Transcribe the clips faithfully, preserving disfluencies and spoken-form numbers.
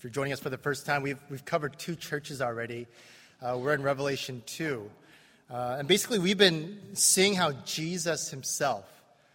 you're joining us for the first time, we've we've covered two churches already. Uh, we're in Revelation two. Uh, and basically, we've been seeing how Jesus himself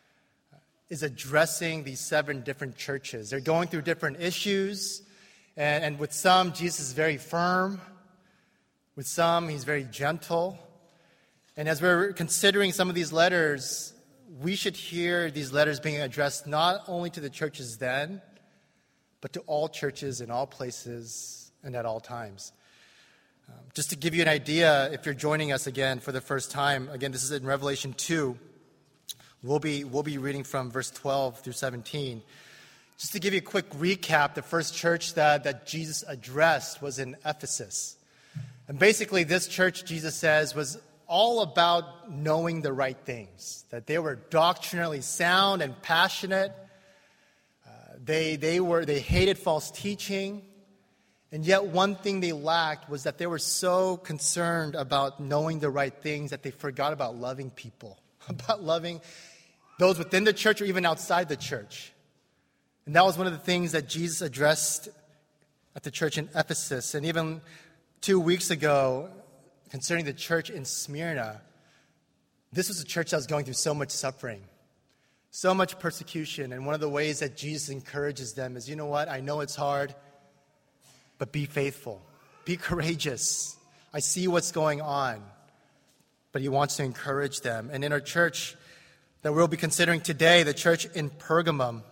is addressing these seven different churches. They're going through different issues. And, and with some, Jesus is very firm. With some, he's very gentle. And as we're considering some of these letters, we should hear these letters being addressed not only to the churches then, but to all churches in all places and at all times. Um, just to give you an idea, if you're joining us again for the first time, again, this is in Revelation two. We'll be, we'll be reading from verse twelve through seventeen. Just to give you a quick recap, the first church that, that Jesus addressed was in Ephesus. And basically, this church, Jesus says, was all about knowing the right things, that they were doctrinally sound and passionate. Uh, they, they, were, they hated false teaching. And yet one thing they lacked was that they were so concerned about knowing the right things that they forgot about loving people, about loving those within the church or even outside the church. And that was one of the things that Jesus addressed at the church in Ephesus. And even two weeks ago, concerning the church in Smyrna, this was a church that was going through so much suffering, so much persecution. And one of the ways that Jesus encourages them is, you know what, I know it's hard, but be faithful. Be courageous. I see what's going on. But he wants to encourage them. And in our church that we'll be considering today, the church in Pergamum,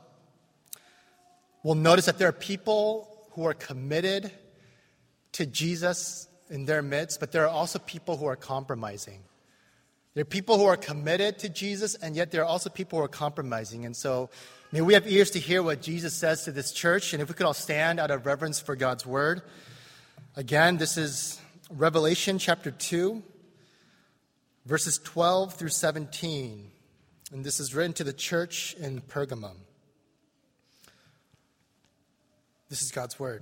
we'll notice that there are people who are committed to Jesus in their midst, but there are also people who are compromising. There are people who are committed to Jesus, and yet there are also people who are compromising. And so may we have ears to hear what Jesus says to this church, and if we could all stand out of reverence for God's word. Again, this is Revelation chapter two, verses twelve through seventeen. And this is written to the church in Pergamum. This is God's word.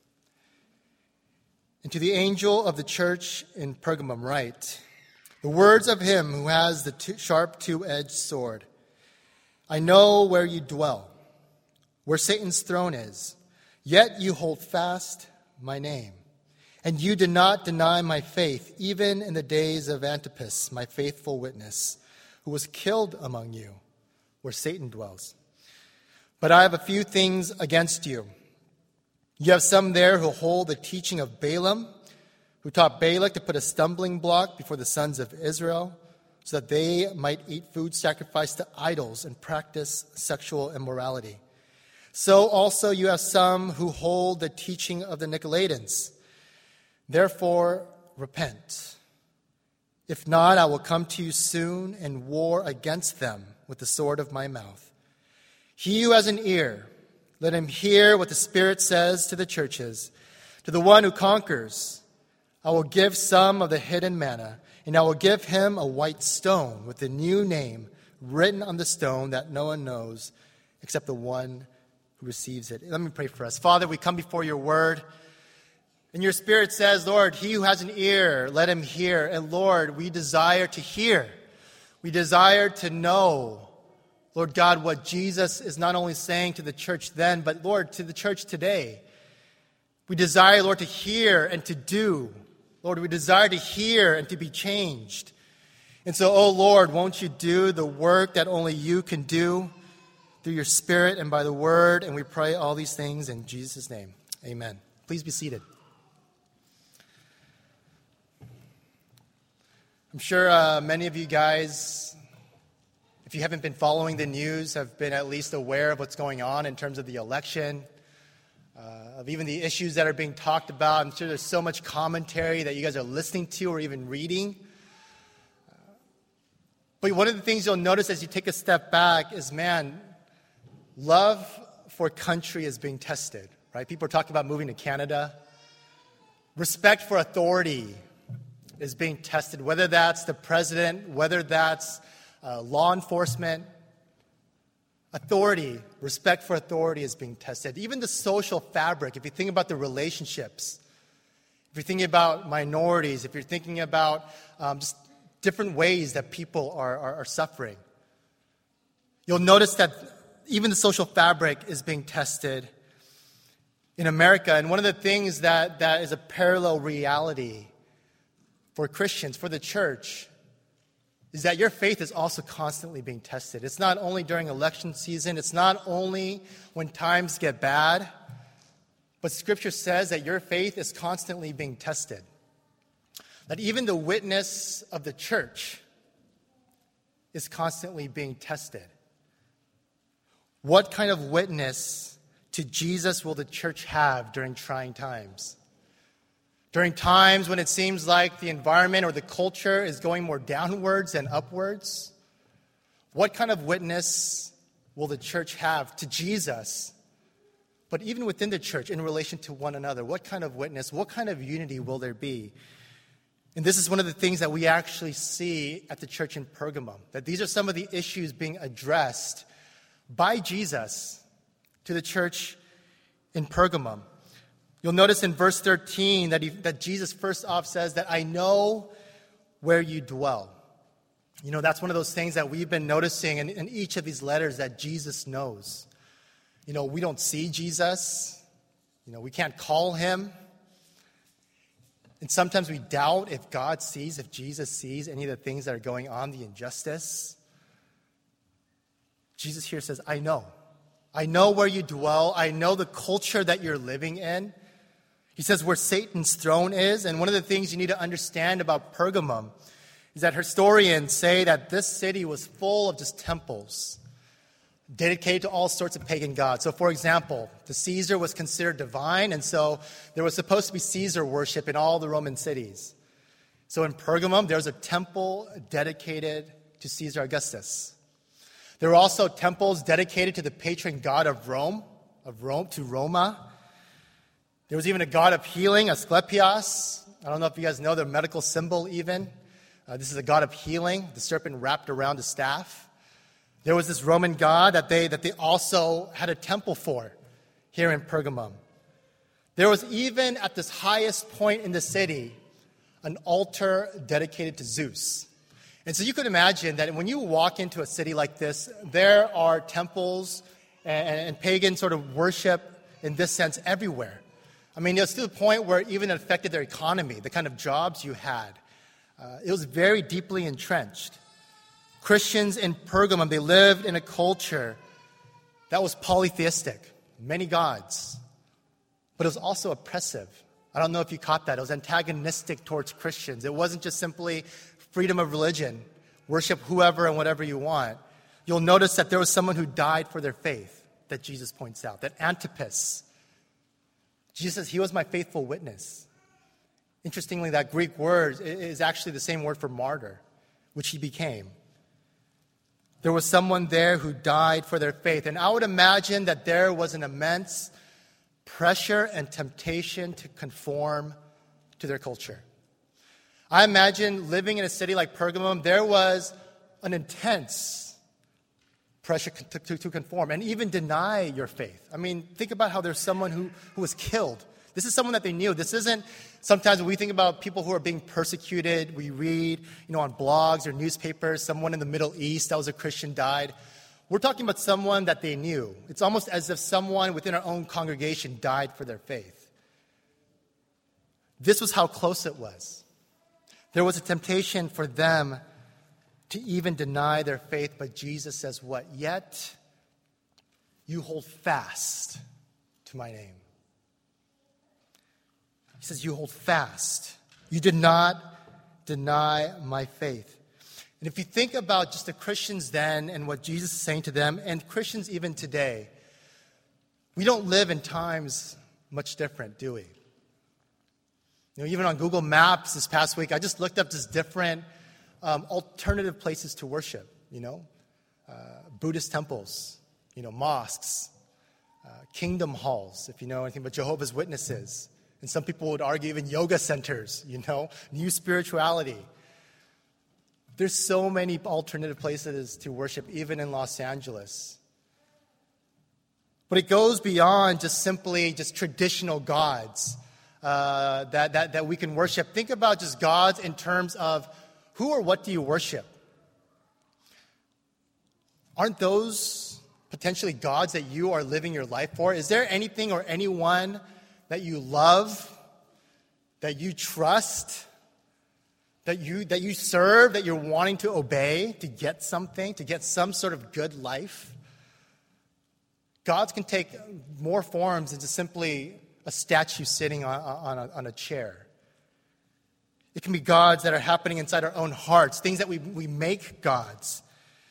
And to the angel of the church in Pergamum write, the words of him who has the two, sharp two-edged sword. I know where you dwell, where Satan's throne is, yet you hold fast my name. And you did not deny my faith, even in the days of Antipas, my faithful witness, who was killed among you, where Satan dwells. But I have a few things against you. You have some there who hold the teaching of Balaam, who taught Balak to put a stumbling block before the sons of Israel, so that they might eat food sacrificed to idols and practice sexual immorality. So also you have some who hold the teaching of the Nicolaitans. Therefore, repent. If not, I will come to you soon and war against them with the sword of my mouth. He who has an ear, let him hear what the Spirit says to the churches. To the one who conquers, I will give some of the hidden manna, and I will give him a white stone with a new name written on the stone that no one knows except the one who receives it. Let me pray for us. Father, we come before your word, and your Spirit says, Lord, he who has an ear, let him hear. And Lord, we desire to hear. We desire to know, Lord God, what Jesus is not only saying to the church then, but Lord, to the church today. We desire, Lord, to hear and to do. Lord, we desire to hear and to be changed. And so, oh Lord, won't you do the work that only you can do through your Spirit and by the word? And we pray all these things in Jesus' name. Amen. Please be seated. I'm sure uh, many of you guys, if you haven't been following the news, have been at least aware of what's going on in terms of the election, uh, of even the issues that are being talked about. I'm sure there's so much commentary that you guys are listening to or even reading. Uh, but one of the things you'll notice as you take a step back is, man, love for country is being tested, right? People are talking about moving to Canada. Respect for authority is being tested, whether that's the president, whether that's uh, law enforcement. Authority, respect for authority is being tested. Even the social fabric, if you think about the relationships, if you're thinking about minorities, if you're thinking about um, just different ways that people are, are, are suffering, you'll notice that even the social fabric is being tested. in America. And one of the things that, that is a parallel reality for Christians, for the church, is that your faith is also constantly being tested. It's not only during election season, it's not only when times get bad, but Scripture says that your faith is constantly being tested. That even the witness of the church is constantly being tested. What kind of witness to Jesus will the church have during trying times? During times when it seems like the environment or the culture is going more downwards than upwards? What kind of witness will the church have to Jesus? But even within the church, in relation to one another, what kind of witness, what kind of unity will there be? And this is one of the things that we actually see at the church in Pergamum, that these are some of the issues being addressed by Jesus to the church in Pergamum. You'll notice in verse thirteen that, he, that Jesus first off says that I know where you dwell. You know, that's one of those things that we've been noticing in, in each of these letters that Jesus knows. You know, we don't see Jesus. You know, we can't call him. And sometimes we doubt if God sees, if Jesus sees any of the things that are going on, the injustice. Jesus here says, I know. I know where you dwell. I know the culture that you're living in. He says where Satan's throne is. And one of the things you need to understand about Pergamum is that historians say that this city was full of just temples dedicated to all sorts of pagan gods. So, for example, the Caesar was considered divine, and so there was supposed to be Caesar worship in all the Roman cities. So in Pergamum, there was a temple dedicated to Caesar Augustus. There were also temples dedicated to the patron god of Rome, of Rome, to Roma. There was even a god of healing, Asclepios. I don't know if you guys know the medical symbol even. Uh, this is a god of healing, the serpent wrapped around the staff. There was this Roman god that they, that they also had a temple for here in Pergamum. There was even at this highest point in the city an altar dedicated to Zeus. And so you could imagine that when you walk into a city like this, there are temples and, and pagan sort of worship in this sense everywhere. I mean, it was to the point where it even affected their economy, the kind of jobs you had. Uh, it was very deeply entrenched. Christians in Pergamum, they lived in a culture that was polytheistic, many gods, but it was also oppressive. I don't know if you caught that. It was antagonistic towards Christians. It wasn't just simply freedom of religion, worship whoever and whatever you want. You'll notice that there was someone who died for their faith, that Jesus points out, that Antipas. Jesus says, he was my faithful witness. Interestingly, that Greek word is actually the same word for martyr, which he became. There was someone there who died for their faith. And I would imagine that there was an immense pressure and temptation to conform to their culture. I imagine living in a city like Pergamum, there was an intense pressure to, to, to conform and even deny your faith. I mean, think about how there's someone who, who was killed. This is someone that they knew. This isn't, sometimes when we think about people who are being persecuted, we read, you know, on blogs or newspapers, someone in the Middle East that was a Christian died. We're talking about someone that they knew. It's almost as if someone within our own congregation died for their faith. This was how close it was. There was a temptation for them to even deny their faith, but Jesus says what? Yet you hold fast to my name. He says, you hold fast. You did not deny my faith. And if you think about just the Christians then and what Jesus is saying to them, and Christians even today, we don't live in times much different, do we? You know, even on Google Maps this past week, I just looked up just different um, alternative places to worship, you know, uh, Buddhist temples, you know, mosques, uh, kingdom halls, if you know anything about Jehovah's Witnesses. And some people would argue even yoga centers, you know, new spirituality. There's so many alternative places to worship, even in Los Angeles. But it goes beyond just simply just traditional gods uh, that, that, that we can worship. Think about just gods in terms of who or what do you worship? Aren't those potentially gods that you are living your life for? Is there anything or anyone that you love, that you trust, that you that you serve, that you're wanting to obey to get something, to get some sort of good life? Gods can take more forms than just simply a statue sitting on, on, a, on a chair. It can be gods that are happening inside our own hearts, things that we, we make gods.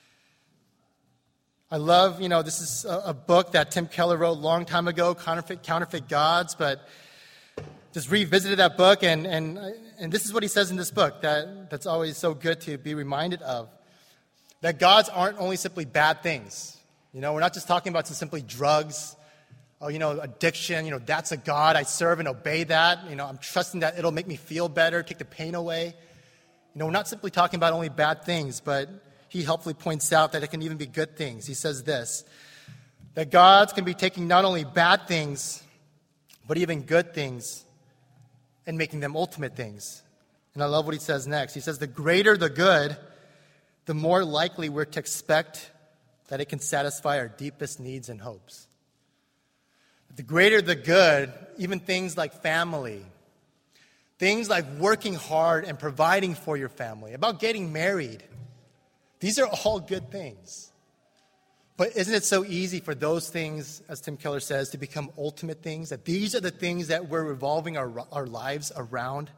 I love, you know, this is a, a book that Tim Keller wrote a long time ago, Counterfeit, Counterfeit Gods, but just revisited that book, and, and, and this is what he says in this book that, that's always so good to be reminded of, that gods aren't only simply bad things. You know, we're not just talking about just simply drugs, oh, you know, addiction, you know, that's a god, I serve and obey that. You know, I'm trusting that it'll make me feel better, take the pain away. You know, we're not simply talking about only bad things, but he helpfully points out that it can even be good things. He says this, that gods can be taking not only bad things, but even good things and making them ultimate things. And I love what he says next. He says, the greater the good, the more likely we're to expect that it can satisfy our deepest needs and hopes. The greater the good, even things like family, things like working hard and providing for your family, about getting married, these are all good things. But isn't it so easy for those things, as Tim Keller says, to become ultimate things? That these are the things that we're revolving our, our lives around?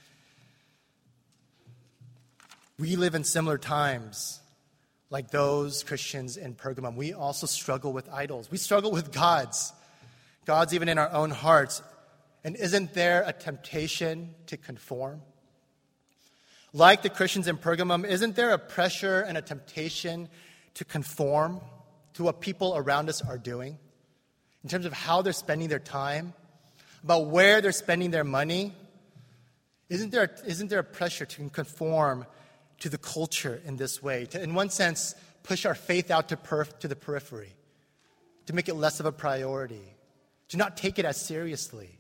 We live in similar times like those Christians in Pergamum. We also struggle with idols. We struggle with gods. Gods even in our own hearts. And isn't there a temptation to conform? Like the Christians in Pergamum, isn't there a pressure and a temptation to conform to what people around us are doing in terms of how they're spending their time, about where they're spending their money? Isn't there, isn't there a pressure to conform to the culture in this way, to, in one sense, push our faith out to, perf- to the periphery, to make it less of a priority, to not take it as seriously?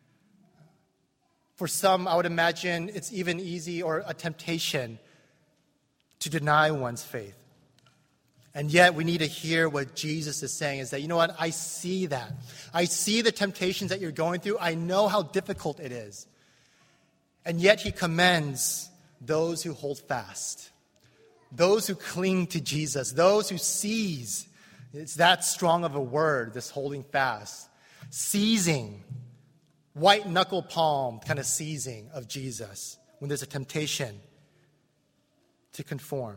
For some, I would imagine it's even easy or a temptation to deny one's faith. And yet we need to hear what Jesus is saying, is that, you know what, I see that. I see the temptations that you're going through. I know how difficult it is. And yet he commends those who hold fast, those who cling to Jesus, those who seize. It's that strong of a word, this holding fast. Seizing, white knuckle palm kind of seizing of Jesus when there's a temptation to conform.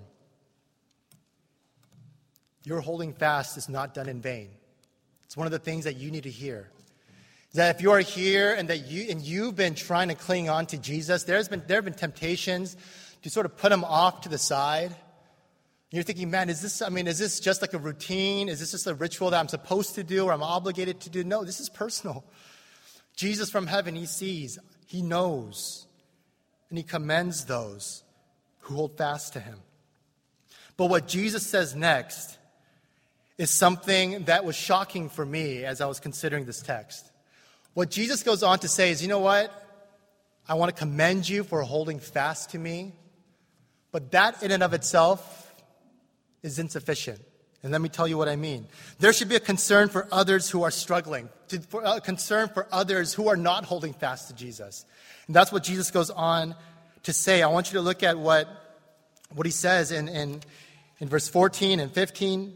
Your holding fast is not done in vain. It's one of the things that you need to hear. That if you are here and that you and you've been trying to cling on to Jesus, there's been there have been temptations to sort of put him off to the side. And you're thinking, man, is this, I mean, is this just like a routine? Is this just a ritual that I'm supposed to do or I'm obligated to do? No, this is personal. Jesus from heaven, he sees, he knows, and he commends those who hold fast to him. But what Jesus says next is something that was shocking for me as I was considering this text. What Jesus goes on to say is, you know what? I want to commend you for holding fast to me, but that in and of itself is insufficient. And let me tell you what I mean. There should be a concern for others who are struggling, to, for a concern for others who are not holding fast to Jesus. And that's what Jesus goes on to say. I want you to look at what, what he says in, in, in verse fourteen and fifteen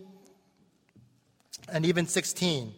and even sixteen.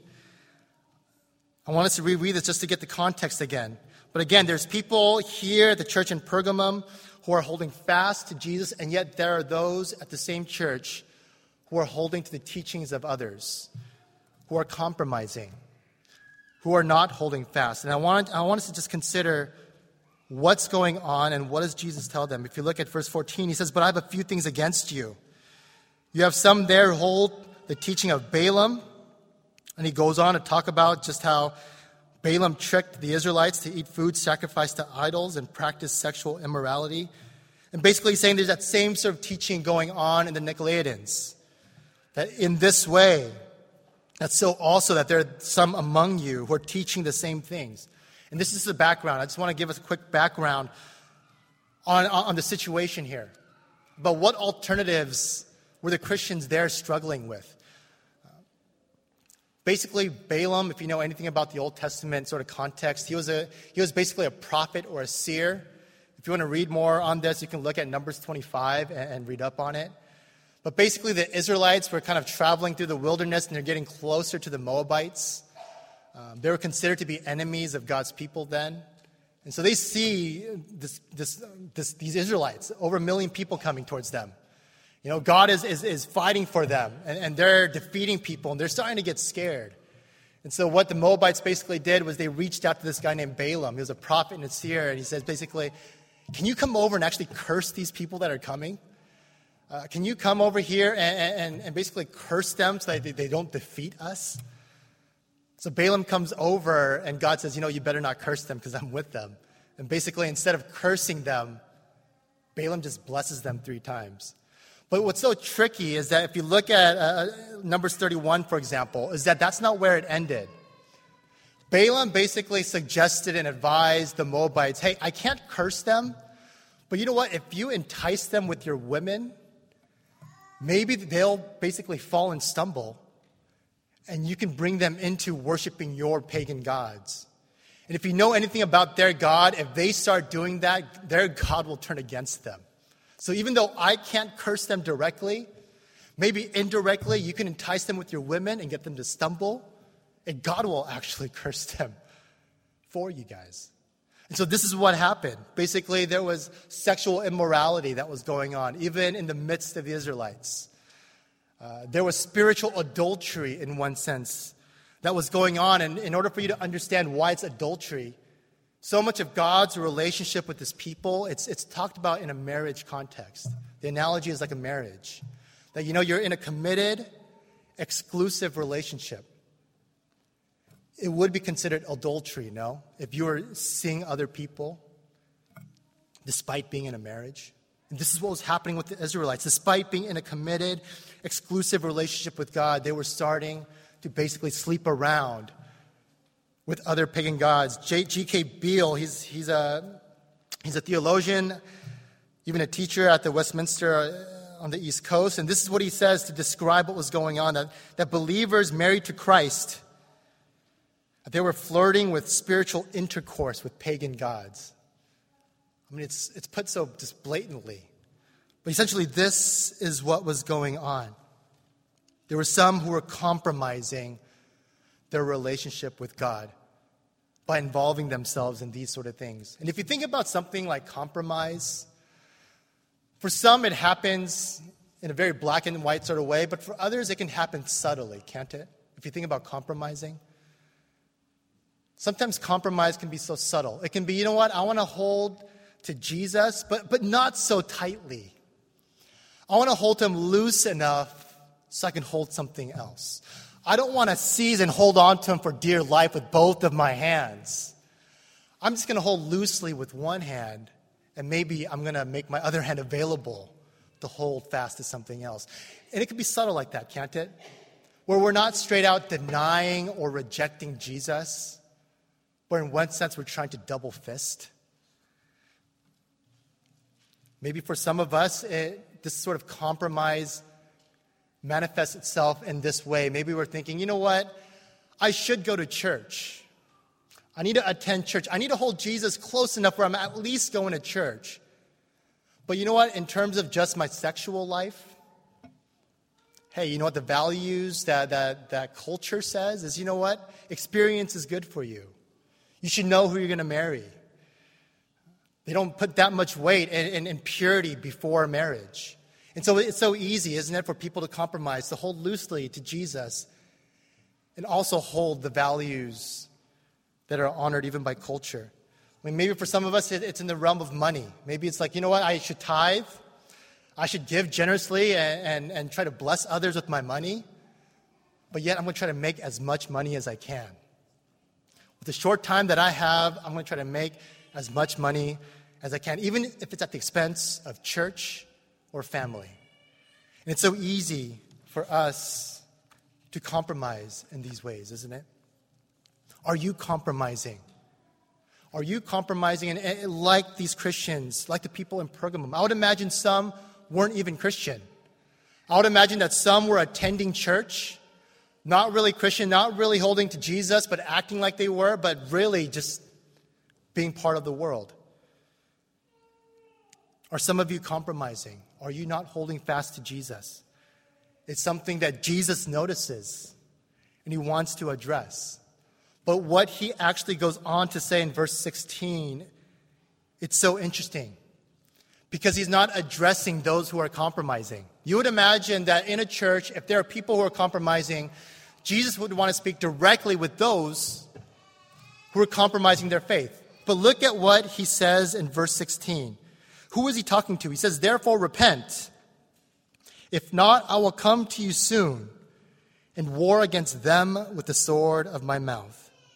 I want us to reread this just to get the context again. But again, there's people here at the church in Pergamum who are holding fast to Jesus, and yet there are those at the same church who are holding to the teachings of others, who are compromising, who are not holding fast. And I want, I want us to just consider what's going on and what does Jesus tell them. If you look at verse fourteen, he says, but I have a few things against you. You have some there who hold the teaching of Balaam. And he goes on to talk about just how Balaam tricked the Israelites to eat food sacrificed to idols and practice sexual immorality. And basically saying there's that same sort of teaching going on in the Nicolaitans. That in this way, that's so also that there are some among you who are teaching the same things. And this is the background. I just want to give us a quick background on, on the situation here. But what alternatives were the Christians there struggling with? Basically, Balaam, if you know anything about the Old Testament sort of context, he was a he was basically a prophet or a seer. If you want to read more on this, you can look at Numbers twenty-five and, and read up on it. But basically, the Israelites were kind of traveling through the wilderness, and they're getting closer to the Moabites. Um, they were considered to be enemies of God's people then. And so they see this, this, this, these Israelites, over a million people coming towards them. You know, God is, is, is fighting for them, and, and they're defeating people, and they're starting to get scared. And so what the Moabites basically did was they reached out to this guy named Balaam. He was a prophet and a seer, and he says basically, can you come over and actually curse these people that are coming? Uh, can you come over here and, and, and basically curse them so that they, they don't defeat us? So Balaam comes over, and God says, you know, you better not curse them because I'm with them. And basically, instead of cursing them, Balaam just blesses them three times. But what's so tricky is that if you look at uh, Numbers thirty-one, for example, is that that's not where it ended. Balaam basically suggested and advised the Moabites, hey, I can't curse them, but you know what? If you entice them with your women, maybe they'll basically fall and stumble, and you can bring them into worshiping your pagan gods. And if you know anything about their God, if they start doing that, their God will turn against them. So even though I can't curse them directly, maybe indirectly you can entice them with your women and get them to stumble, and God will actually curse them for you guys. And so this is what happened. Basically, there was sexual immorality that was going on, even in the midst of the Israelites. Uh, there was spiritual adultery in one sense that was going on. And in order for you to understand why it's adultery, so much of God's relationship with his people, it's, it's talked about in a marriage context. The analogy is like a marriage. That, you know, you're in a committed, exclusive relationship. It would be considered adultery, no? If you were seeing other people despite being in a marriage. And this is what was happening with the Israelites. Despite being in a committed, exclusive relationship with God, they were starting to basically sleep around with other pagan gods. G K Beale, he's, he's, a, he's a theologian, even a teacher at the Westminster on the East Coast. And this is what he says to describe what was going on, that, that believers married to Christ, they were flirting with spiritual intercourse with pagan gods. I mean, it's, it's put so just blatantly. But essentially, this is what was going on. There were some who were compromising their relationship with God by involving themselves in these sort of things. And if you think about something like compromise, for some it happens in a very black and white sort of way, but for others it can happen subtly, can't it? If you think about compromising. Sometimes compromise can be so subtle. It can be, you know what, I want to hold to Jesus, but, but not so tightly. I want to hold him loose enough so I can hold something else. I don't want to seize and hold on to him for dear life with both of my hands. I'm just going to hold loosely with one hand, and maybe I'm going to make my other hand available to hold fast to something else. And it can be subtle like that, can't it? Where we're not straight out denying or rejecting Jesus, but in one sense we're trying to double fist. Maybe for some of us, it, this sort of compromise manifests itself in this way. Maybe we're thinking, you know what? I should go to church. I need to attend church. I need to hold Jesus close enough where I'm at least going to church. But you know what? In terms of just my sexual life, hey, you know what the values that, that, that culture says is, you know what? Experience is good for you. You should know who you're going to marry. They don't put that much weight in, in, in purity before marriage. And so it's so easy, isn't it, for people to compromise, to hold loosely to Jesus and also hold the values that are honored even by culture. I mean, maybe for some of us, it, it's in the realm of money. Maybe it's like, you know what, I should tithe. I should give generously and, and, and try to bless others with my money. But yet I'm going to try to make as much money as I can. With the short time that I have, I'm going to try to make as much money as I can, even if it's at the expense of church or family. And it's so easy for us to compromise in these ways, isn't it? Are you compromising? Are you compromising? And, and like these Christians, like the people in Pergamum, I would imagine some weren't even Christian. I would imagine that some were attending church, not really Christian, not really holding to Jesus, but acting like they were, but really just being part of the world? Are some of you compromising? Are you not holding fast to Jesus? It's something that Jesus notices and he wants to address. But what he actually goes on to say in verse sixteen, it's so interesting because he's not addressing those who are compromising. You would imagine that in a church, if there are people who are compromising, Jesus would want to speak directly with those who are compromising their faith. But look at what he says in verse sixteen. Who is he talking to? He says, therefore repent. If not, I will come to you soon and war against them with the sword of my mouth.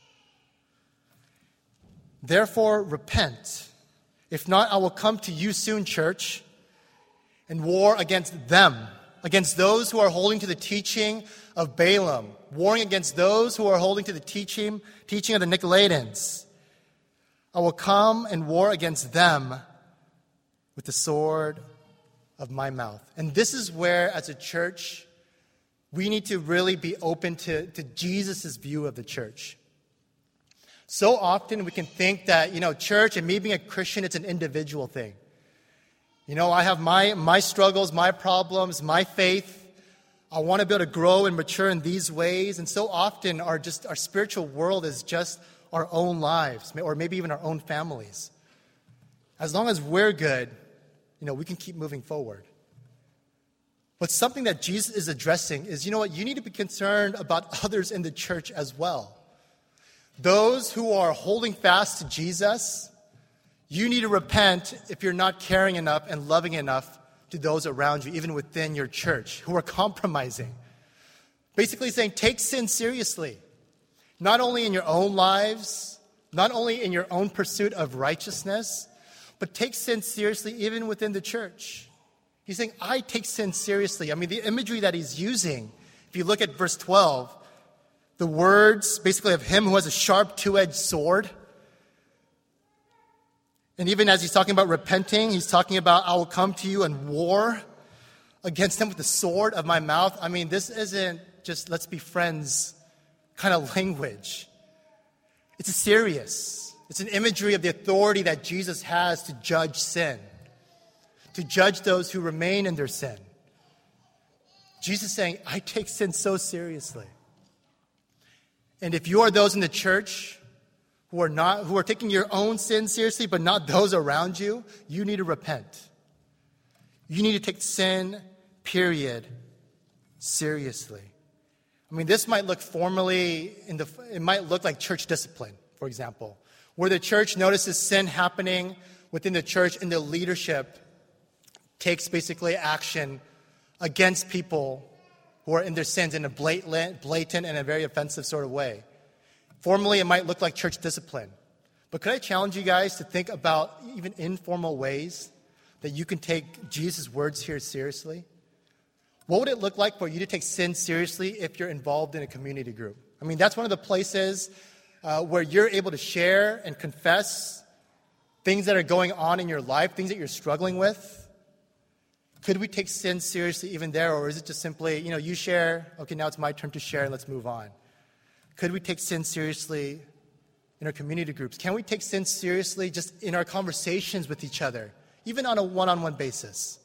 Therefore repent. If not, I will come to you soon, church, and war against them, against those who are holding to the teaching of Balaam, warring against those who are holding to the teaching, teaching of the Nicolaitans. I will come and war against them with the sword of my mouth. And this is where, as a church, we need to really be open to, to Jesus' view of the church. So often we can think that, you know, church and me being a Christian, it's an individual thing. You know, I have my, my struggles, my problems, my faith. I want to be able to grow and mature in these ways. And so often our just our spiritual world is just our own lives, or maybe even our own families. As long as we're good, you know, we can keep moving forward. But something that Jesus is addressing is, you know what, you need to be concerned about others in the church as well. Those who are holding fast to Jesus, you need to repent if you're not caring enough and loving enough to those around you, even within your church, who are compromising. Basically saying, take sin seriously. Not only in your own lives, not only in your own pursuit of righteousness, but take sin seriously even within the church. He's saying, I take sin seriously. I mean, the imagery that he's using, if you look at verse twelve, the words basically of him who has a sharp two-edged sword. And even as he's talking about repenting, he's talking about, I will come to you and war against them with the sword of my mouth. I mean, this isn't just let's be friends kind of language. It's serious. It's an imagery of the authority that Jesus has to judge sin, to judge those who remain in their sin. Jesus is saying, I take sin so seriously. And if you are those in the church who are not, who are taking your own sin seriously, but not those around you, you need to repent. You need to take sin, period, seriously. I mean, this might look formally, in the, it might look like church discipline, for example, where the church notices sin happening within the church and the leadership takes basically action against people who are in their sins in a blatant, blatant and a very offensive sort of way. Formally, it might look like church discipline. But could I challenge you guys to think about even informal ways that you can take Jesus' words here seriously? What would it look like for you to take sin seriously if you're involved in a community group? I mean, that's one of the places uh, where you're able to share and confess things that are going on in your life, things that you're struggling with. Could we take sin seriously even there, or is it just simply, you know, you share, okay, now it's my turn to share, and let's move on? Could we take sin seriously in our community groups? Can we take sin seriously just in our conversations with each other, even on a one-on-one basis?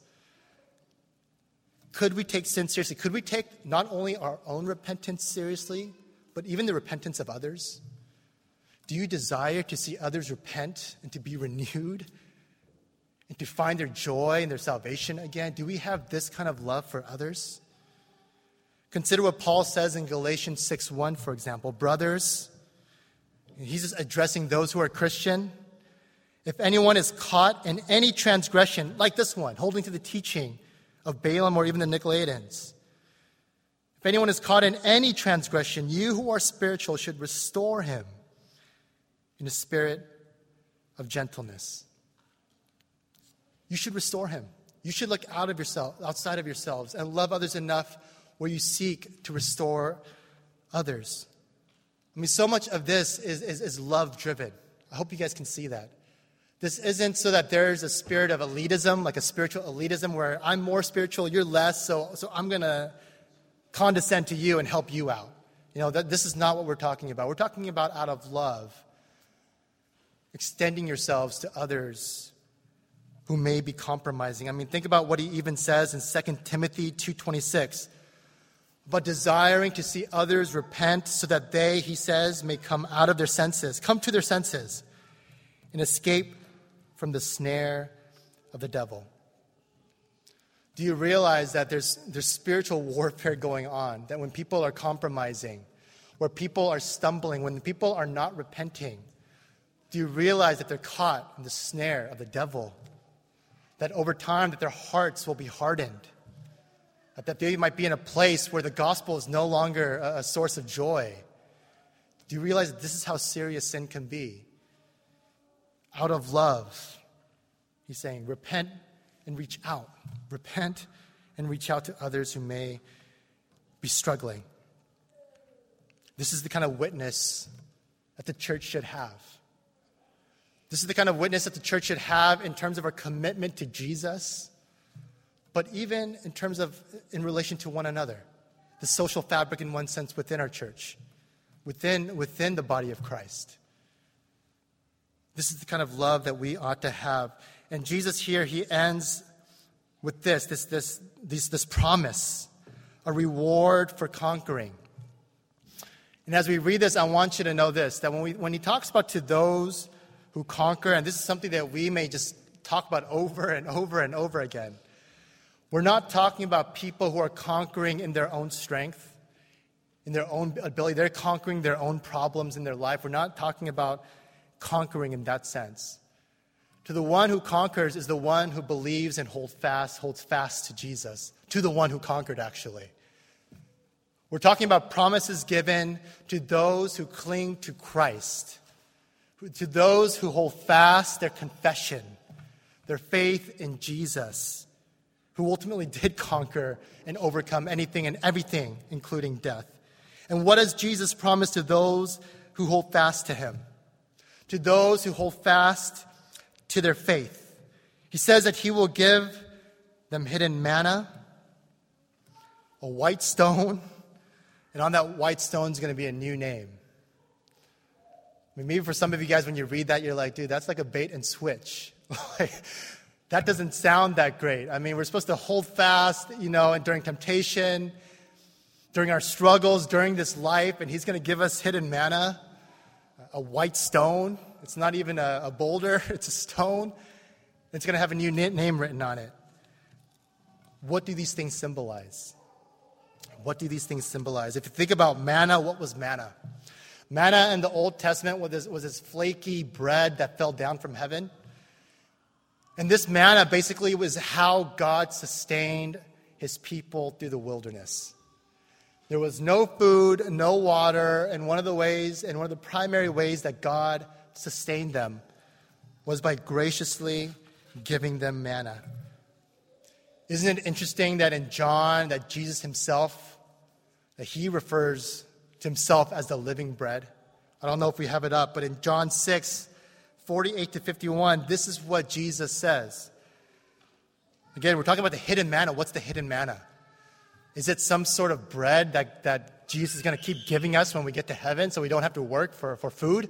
Could we take sin seriously? Could we take not only our own repentance seriously, but even the repentance of others? Do you desire to see others repent and to be renewed and to find their joy and their salvation again? Do we have this kind of love for others? Consider what Paul says in Galatians six one, for example. Brothers, he's just addressing those who are Christian. If anyone is caught in any transgression, like this one, holding to the teaching of Balaam or even the Nicolaitans, if anyone is caught in any transgression, you who are spiritual should restore him in a spirit of gentleness. You should restore him. You should look out of yourself, outside of yourselves, and love others enough where you seek to restore others. I mean, so much of this is, is, is love-driven. I hope you guys can see that. This isn't so that there's a spirit of elitism, like a spiritual elitism, where I'm more spiritual, you're less, so, so I'm going to condescend to you and help you out. You know, that this is not what we're talking about. We're talking about out of love, extending yourselves to others who may be compromising. I mean, think about what he even says in Second Timothy two twenty-six. But desiring to see others repent so that they, he says, may come out of their senses, come to their senses, and escape from the snare of the devil. Do you realize that there's, there's spiritual warfare going on? That when people are compromising, where people are stumbling, when people are not repenting, do you realize that they're caught in the snare of the devil? That over time that their hearts will be hardened? That they might be in a place where the gospel is no longer a, a source of joy? Do you realize that this is how serious sin can be? Out of love, he's saying, repent and reach out. Repent and reach out to others who may be struggling. This is the kind of witness that the church should have. This is the kind of witness that the church should have in terms of our commitment to Jesus, but even in terms of, in relation to one another, the social fabric in one sense within our church, within, within the body of Christ. This is the kind of love that we ought to have. And Jesus here, he ends with this, this, this, this, this promise, a reward for conquering. And as we read this, I want you to know this, that when we when he talks about to those who conquer, and this is something that we may just talk about over and over and over again, we're not talking about people who are conquering in their own strength, in their own ability. They're conquering their own problems in their life. We're not talking about conquering in that sense. To the one who conquers is the one who believes and holds fast, holds fast to Jesus. To the one who conquered, actually. We're talking about promises given to those who cling to Christ, to those who hold fast their confession, their faith in Jesus, who ultimately did conquer and overcome anything and everything, including death. And what does Jesus promise to those who hold fast to him? To those who hold fast to their faith. He says that he will give them hidden manna, a white stone, and on that white stone is going to be a new name. I mean, maybe for some of you guys, when you read that, you're like, dude, that's like a bait and switch. That doesn't sound that great. I mean, we're supposed to hold fast, you know, and during temptation, during our struggles, during this life, and he's going to give us hidden manna, a white stone. It's not even a, a boulder, it's a stone. It's going to have a new name written on it. What do these things symbolize? What do these things symbolize? If you think about manna, what was manna? Manna in the Old Testament was this, was this flaky bread that fell down from heaven. And this manna basically was how God sustained his people through the wilderness. There was no food, no water, and one of the ways, and one of the primary ways that God sustained them was by graciously giving them manna. Isn't it interesting that in John, that Jesus himself, that he refers to himself as the living bread? I don't know if we have it up, but in John six, forty-eight to fifty-one, this is what Jesus says. Again, we're talking about the hidden manna. What's the hidden manna? Is it some sort of bread that, that Jesus is going to keep giving us when we get to heaven so we don't have to work for, for food?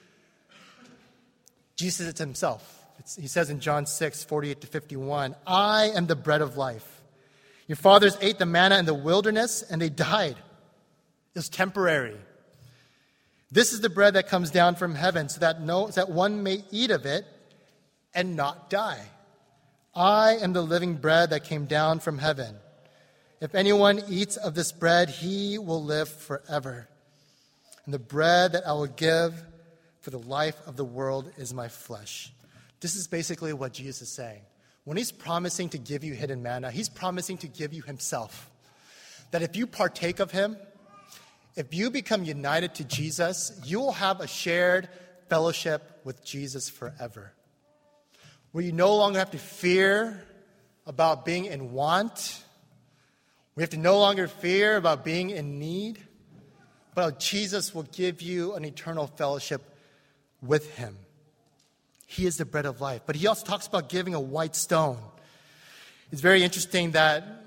Jesus says it to himself. It's, he says in John six, forty-eight to fifty-one, I am the bread of life. Your fathers ate the manna in the wilderness and they died. It was temporary. This is the bread that comes down from heaven so that, no, so that one may eat of it and not die. I am the living bread that came down from heaven. If anyone eats of this bread, he will live forever. And the bread that I will give for the life of the world is my flesh. This is basically what Jesus is saying. When he's promising to give you hidden manna, he's promising to give you himself. That if you partake of him, if you become united to Jesus, you will have a shared fellowship with Jesus forever. Where you no longer have to fear about being in want. We have to no longer fear about being in need. But Jesus will give you an eternal fellowship with him. He is the bread of life. But he also talks about giving a white stone. It's very interesting that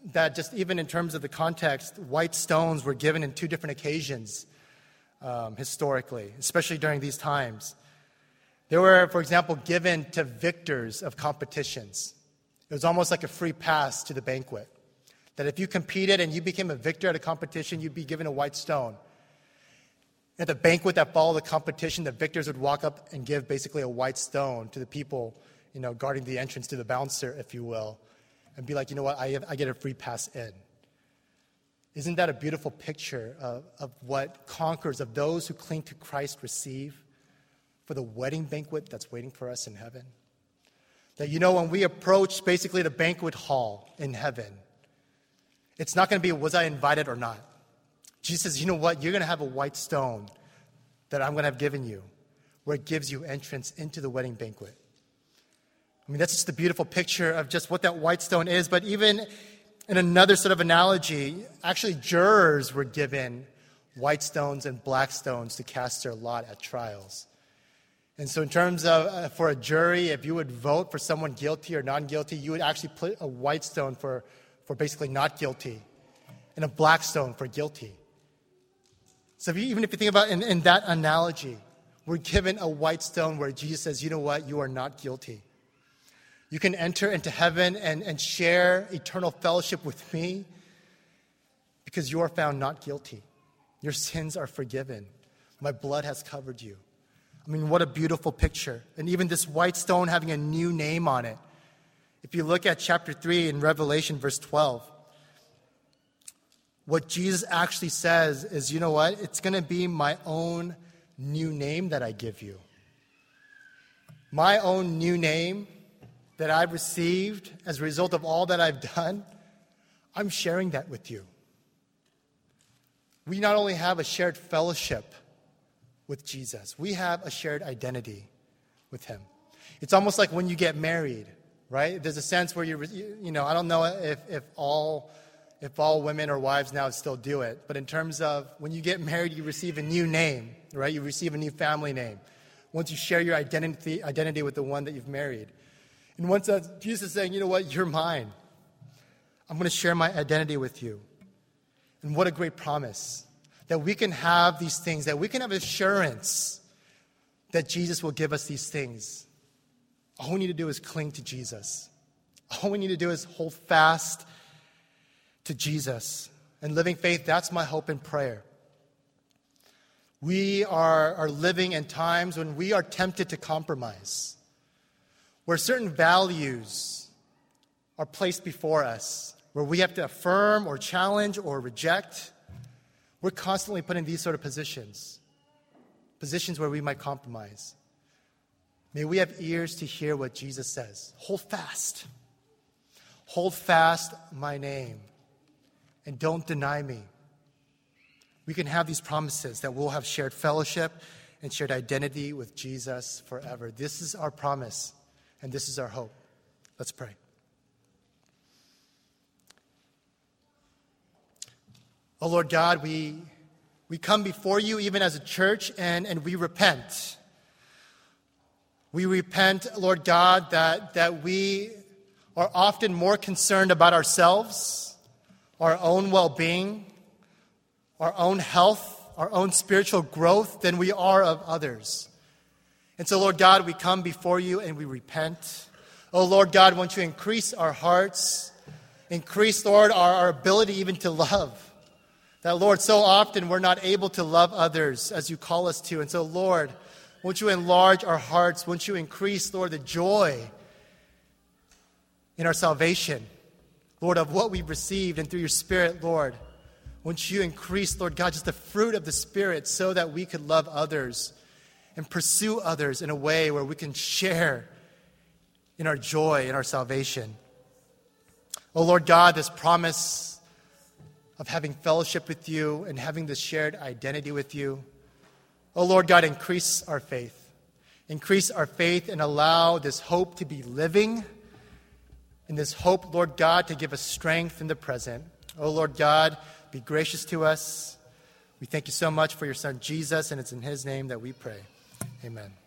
that just even in terms of the context, white stones were given in two different occasions um, historically, especially during these times. They were, for example, given to victors of competitions. It was almost like a free pass to the banquet. That if you competed and you became a victor at a competition, you'd be given a white stone. At the banquet that followed the competition, the victors would walk up and give basically a white stone to the people, you know, guarding the entrance, to the bouncer, if you will, and be like, you know what, I, have, I get a free pass in. Isn't that a beautiful picture of, of what conquerors, of those who cling to Christ, receive for the wedding banquet that's waiting for us in heaven? That, you know, when we approach basically the banquet hall in heaven, it's not going to be, was I invited or not? Jesus says, you know what? You're going to have a white stone that I'm going to have given you, where it gives you entrance into the wedding banquet. I mean, that's just a beautiful picture of just what that white stone is. But even in another sort of analogy, actually jurors were given white stones and black stones to cast their lot at trials. And so in terms of, uh, for a jury, if you would vote for someone guilty or non-guilty, you would actually put a white stone for, for basically not guilty and a black stone for guilty. So if you, even if you think about in, in that analogy, we're given a white stone where Jesus says, you know what, you are not guilty. You can enter into heaven and, and share eternal fellowship with me because you are found not guilty. Your sins are forgiven. My blood has covered you. I mean, what a beautiful picture. And even this white stone having a new name on it. If you look at chapter three in Revelation, verse twelve, what Jesus actually says is, you know what? It's going to be my own new name that I give you. My own new name that I've received as a result of all that I've done, I'm sharing that with you. We not only have a shared fellowship with Jesus, we have a shared identity with him. It's almost like when you get married, right? There's a sense where you're, you know, I don't know if, if all if all women or wives now still do it, but in terms of when you get married, you receive a new name, right? You receive a new family name. Once you share your identity identity with the one that you've married. And once that, Jesus is saying, you know what, you're mine. I'm going to share my identity with you. And what a great promise. That we can have these things, that we can have assurance that Jesus will give us these things. All we need to do is cling to Jesus. All we need to do is hold fast to Jesus. And living faith, that's my hope and prayer. We are, are living in times when we are tempted to compromise, where certain values are placed before us, where we have to affirm or challenge or reject. We're constantly put in these sort of positions, positions where we might compromise. May we have ears to hear what Jesus says. Hold fast. Hold fast my name, and don't deny me. We can have these promises that we'll have shared fellowship and shared identity with Jesus forever. This is our promise, and this is our hope. Let's pray. Oh, Lord God, we, we come before you even as a church, and, and we repent. We repent, Lord God, that, that we are often more concerned about ourselves, our own well-being, our own health, our own spiritual growth than we are of others. And so, Lord God, we come before you and we repent. Oh, Lord God, won't you increase our hearts, increase, Lord, our, our ability even to love. That, Lord, so often we're not able to love others as you call us to. And so, Lord, won't you enlarge our hearts? Won't you increase, Lord, the joy in our salvation, Lord, of what we've received, and through your Spirit, Lord, won't you increase, Lord God, just the fruit of the Spirit so that we could love others and pursue others in a way where we can share in our joy, in our salvation. Oh, Lord God, this promise of having fellowship with you and having this shared identity with you. Oh, Lord God, increase our faith. Increase our faith and allow this hope to be living, and this hope, Lord God, to give us strength in the present. Oh, Lord God, be gracious to us. We thank you so much for your Son, Jesus, and it's in his name that we pray. Amen.